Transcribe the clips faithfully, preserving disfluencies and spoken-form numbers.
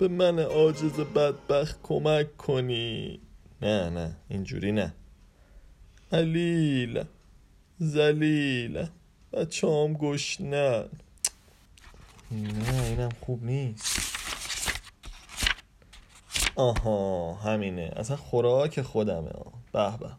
به من عاجز بدبخت کمک کنی. نه نه اینجوری نه. علیل زلیل بچه هم گشنن. نه اینم خوب نیست. آها همینه، اصلا خوراک خودمه. به به.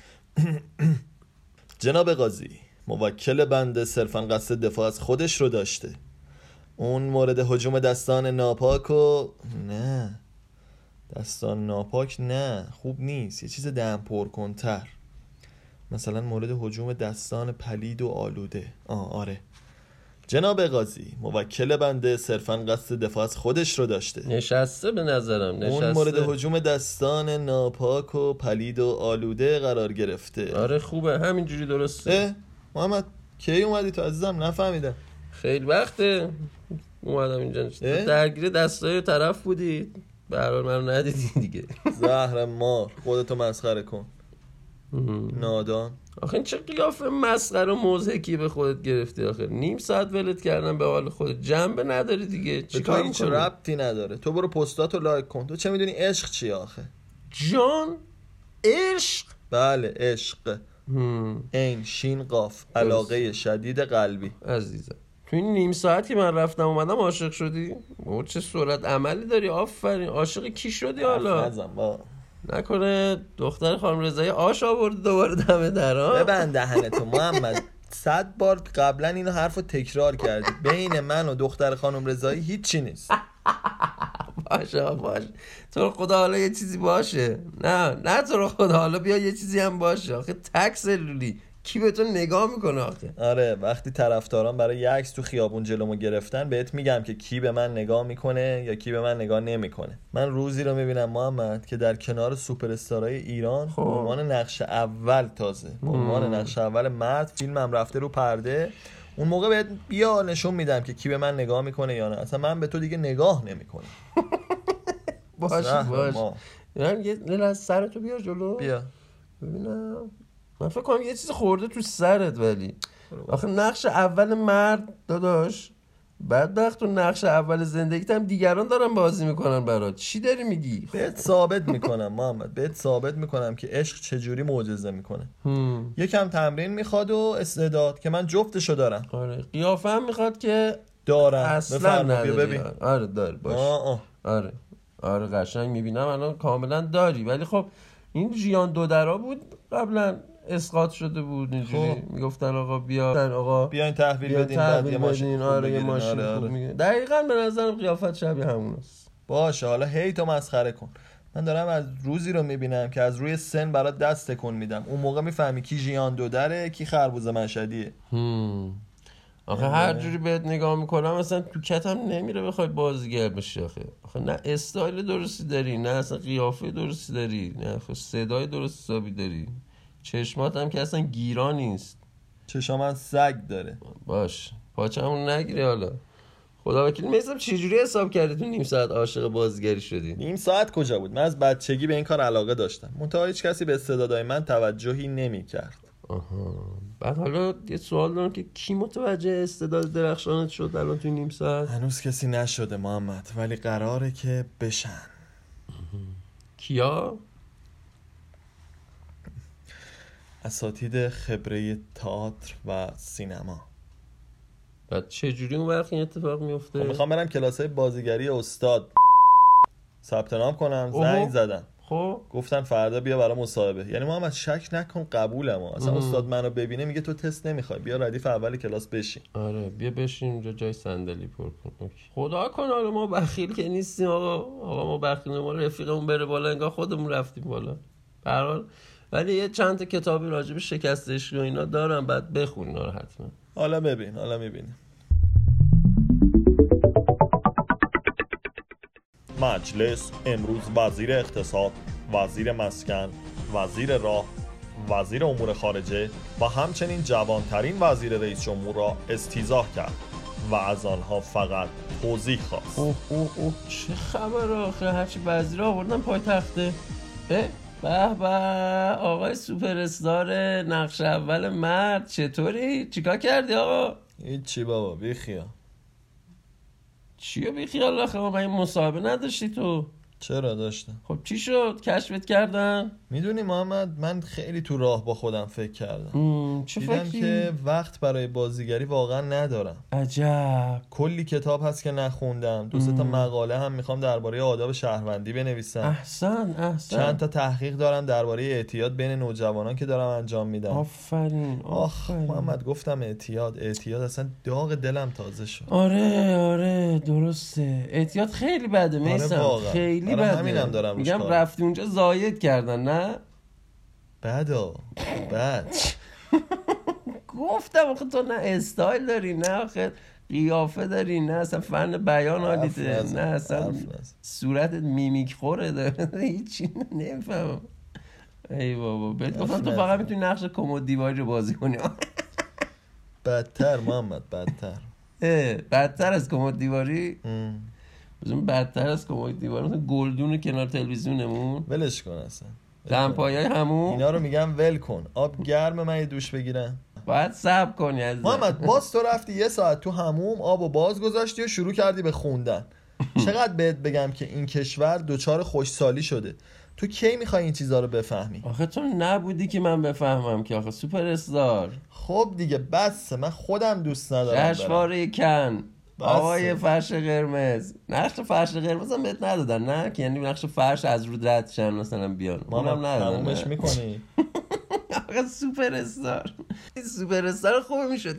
جناب قاضی، موکل بنده صرفا قصد دفاع از خودش رو داشته. اون مورد هجوم دستان ناپاک و نه، دستان ناپاک نه، خوب نیست. یه چیز دم پر کنتر، مثلا مورد هجوم دستان پلید و آلوده. آه آره. جناب قاضی، موکل بنده صرفا قصد دفاع از خودش رو داشته. نشسته به نظرم نشسته. اون مورد هجوم دستان ناپاک و پلید و آلوده قرار گرفته. آره خوبه همینجوری درسته. محمد کی اومدی تو عزیزم؟ نفهمیدم. خیلی وقته اومدم اینجا. درگیر دستای طرف بودی، به هر حال منو ندیدی دیگه. زهر مار، خودتو مسخره کن. نادان. آخه این چه قیافه مسخره و مضحکی به خودت گرفتی آخه؟ نیم ساعت ولت کردن به حال خودت، جنبه نداری دیگه. چیکار هیچ ربطی نداره. تو برو پستاتو لایک کن. تو چه میدونی عشق چیه آخه؟ جان عشق؟ بله عشق. این شین قاف، علاقه شدید قلبی. عزیزم تو این نیم ساعت که من رفتم اومدم عاشق شدی؟ او چه صورت عملی داری. آفرین. عاشق کی شدی حالا؟ نزن با نکنه دختر خانم رضایی آش آورد دوباره دم درا؟ ببند دهنتو محمد. صد بار قبلا اینو حرفو تکرار کردی. بین من و دختر خانم رضایی هیچی نیست. باشه باشه تو رو خدا حالا یه چیزی باشه. نه نه تو رو خدا حالا بیا یه چیزی هم باشه. آخه تک سلولی کی به تو نگاه میکنه آخه؟ آره وقتی طرفداران برای یه عکس تو خیابون جلومو گرفتن بهت میگم که کی به من نگاه میکنه یا کی به من نگاه نمیکنه. من روزی رو میبینم محمد که در کنار سوپر استارای ایران به عنوان نقش اول، تازه به عنوان نقش اول مرد، فیلمم رفته رو پرده. اون موقع بهت بیا نشون میدم که کی به من نگاه میکنه یا نه. اصلا من به تو دیگه نگاه نمیکنم. باشه باشه. یعنی یه لحظه سرتو بیار جلو. بیا ببینم. من فکر کنم یه چیز خورده تو سرت. ولی آخه نقش اول مرد داداش، بدبخت تو نقش اول زندگیت هم دیگران دارن بازی میکنن برات. چی داری میگی؟ بهت ثابت میکنم محمد، بهت ثابت میکنم که عشق چجوری معجزه میکنه. یکم تمرین میخواد و استعداد که من جفتشو دارم. آره قیافه هم میخواد که دارم. اصلا نداری. ببین. آره داری باشه. آه آه. آره آره قشنگ میبینم الان کاملا داری. ولی خب این ژیان دودرا بود قبلا اسقاط شده بود اینجوری خب. میگفتن آقا بیا آقا بیاین تحویل بدین بعد یه ماشین. آره یه ماشین آره خوب میگه. دقیقاً به نظرم قیافت شبیه هموناست. باشه حالا هی تو مسخره کن. من دارم از روزی رو میبینم که از روی سن برات دست تکون میدم. اون موقع میفهمی کی ژیان دودره کی خربوزه مشهدیه. هم. آخه هر جوری بهت نگاه میکنم مثلا تو کتم نمیره بخوای بازیگر بشی. آخه آخه نه استایل درستی داری، نه اصلا قیافه درستی داری، نه صدای درست حسابی داری. چشمات هم که اصلا گیرا نیست. چشام من سگ داره. باش پاچمون نگیری. حالا خدا وکیل میسم چجوری حساب کردی تو نیم ساعت عاشق بازیگری شدی؟ نیم ساعت کجا بود؟ من از بچگی به این کار علاقه داشتم. منتها هیچ کسی به استعدادهای من توجهی نمی‌کرد. آها. بعد حالا یه سوال دارم که کی متوجه استعداد درخشانت شد الان تو نیم ساعت؟ هنوز کسی نشده محمد، ولی قراره که بشن. کیا؟ اساتید خبره تئاتر و سینما. بعد چه جوری اون وقت این اتفاق میفته؟ خب میخوام برم کلاسای بازیگری استاد ثبت نام کنم. زنگ زدم خب گفتن فردا بیا برای مصاحبه. یعنی محمد شک نکن قبولم. اصلا استاد منو ببینه میگه تو تست نمیخوای، بیا ردیف اول کلاس بشین. آره بیا بشین اونجا جای صندلی پر کن. خدا کنه حالا ما بخیل که نیستیم آقا. آقا ما بخیل، ما رفیقمون بره بالا انگار خودمون رفتیم بالا. به هر حال ولی یه چند تا کتابی راجع به شکست عشقی و اینا دارم، بعد بخون اینا رو حتما. حالا ببین حالا میبینی. مجلس امروز وزیر اقتصاد، وزیر مسکن، وزیر راه، وزیر امور خارجه و همچنین جوانترین وزیر رئیس جمهور را استیضاح کرد و از آنها فقط توضیح خواست. اوه اوه اوه چه خبر آخه؟ هرچی وزیر آوردن پای تخته. به به آقای سوپر استار نقش اول مرد، چطوری؟ چیکار کردی آقا؟ هیچی بابا بیخیا. چیه بی خیال آخه؟ ما این مصاحبه نداشتی تو؟ چرا داشتم؟ خب چی شد؟ کشفت کردن؟ میدونی محمد، من خیلی تو راه با خودم فکر کردم. چه دیدم فکری؟ که وقت برای بازیگری واقعا ندارم. عجب. کلی کتاب هست که نخوندم. دو سه تا مقاله هم میخوام درباره آداب شهروندی بنویسم. احسن احسن. چند تا تحقیق دارم درباره اعتیاد بین نوجوانان که دارم انجام میدم. آفرین آخ آفرین. محمد، گفتم اعتیاد اعتیاد اصلا داغ دلم تازه شد. آره آره درسته، اعتیاد خیلی بده میسم. واقعا. خیلی آره بده. همینم دارم روش میگم کار. رفتی اونجا زاید کردن نه؟ بدا بد. گفتم آخه تو نه استایل داری، نه آخه قیافه داری، نه اصلا فن بیان حالیته، نه اصلا صورتت میمیک خوره داره. هیچی نمیفهمم. ای بابا بهت گفتم تو فقط میتونی نقش کمد دیواری رو بازی کنی. بدتر محمد، بدتر. اه بدتر از کمد دیواری؟ بزن بدتر از کمد دیواری مثلا گلدون کنار تلویزیونمون. ولش کن اصلا. دمپایای همون اینا رو میگم ول کن. آب گرم من یه دوش بگیرم. باید صبر کنی از محمد باز تو رفتی یه ساعت تو هموم آب و باز گذاشتی و شروع کردی به خوندن. چقدر بهت بگم که این کشور دوچار خوشسالی شده. تو کی میخوای این چیزا رو بفهمی؟ آخه تو نبودی که من بفهمم که آخه سوپر استار. خب دیگه بس، من خودم دوست ندارم. جشنواره کن، بس. آقای فرش قرمز. نقش فرش قرمز هم بهت ندادن نه؟ که یعنی نقش فرش از رو رد شن مثلا بیان. اونم ندادن. تمومش میکنی؟ آقا سوپر استار. این سوپر استار خوب میشدی.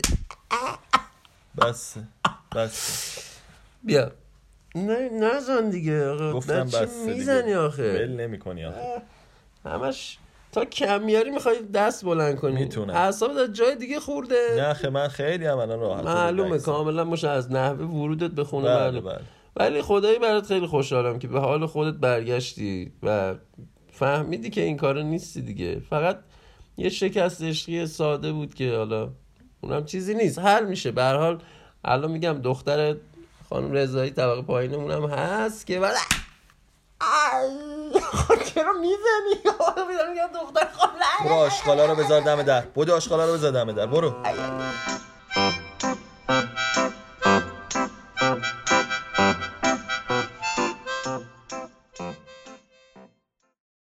بس بس بیا. نه نزن دیگه آقا. گفتم بس میزنی آخه. ول نمی‌کنی آخه. همش تا کم میاری میخوای دست بلند کنی. میتونم. اعصابت از جای دیگه خورده. نه خه من خیلی هم الان راحت. معلومه کاملا مشه از نحوه ورودت به خونه بله معلوم. بله. ولی خدایی برات خیلی خوشحالم که به حال خودت برگشتی و فهمیدی که این کارو نیستی دیگه. فقط یه شکست عشقی ساده بود که حالا اونم چیزی نیست، حل میشه. به هر حال الان میگم دختر خانم رضایی طبقه پایینمون هم هست که ولی چرا میزنی؟ میگم دختر خانم برو آشغالا رو بذار دم در. برو آشغالا رو بذار دم در. برو.